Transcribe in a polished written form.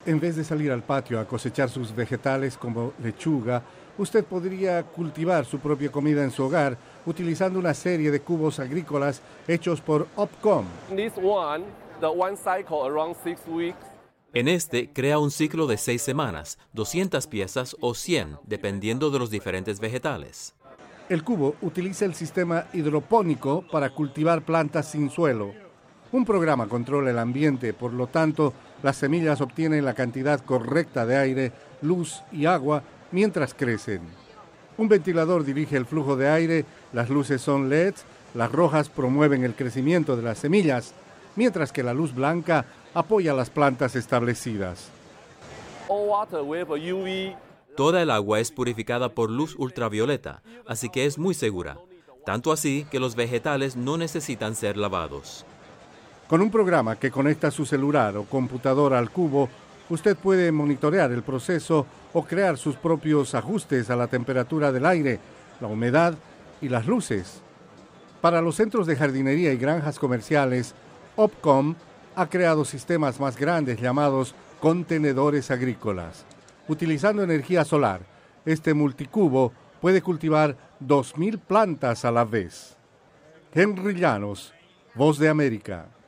En vez de salir al patio a cosechar sus vegetales como lechuga, usted podría cultivar su propia comida en su hogar utilizando una serie de cubos agrícolas hechos por Opcom. En este, crea un ciclo de 6 semanas, 200 piezas o 100, dependiendo de los diferentes vegetales. El cubo utiliza el sistema hidropónico para cultivar plantas sin suelo. Un programa controla el ambiente, por lo tanto, las semillas obtienen la cantidad correcta de aire, luz y agua mientras crecen. Un ventilador dirige el flujo de aire, las luces son LEDs, las rojas promueven el crecimiento de las semillas, mientras que la luz blanca apoya las plantas establecidas. Toda el agua es purificada por luz ultravioleta, así que es muy segura. Tanto así que los vegetales no necesitan ser lavados. Con un programa que conecta su celular o computadora al cubo, usted puede monitorear el proceso o crear sus propios ajustes a la temperatura del aire, la humedad y las luces. Para los centros de jardinería y granjas comerciales, Opcom ha creado sistemas más grandes llamados contenedores agrícolas. Utilizando energía solar, este multicubo puede cultivar 2,000 plantas a la vez. Henry Llanos, Voz de América.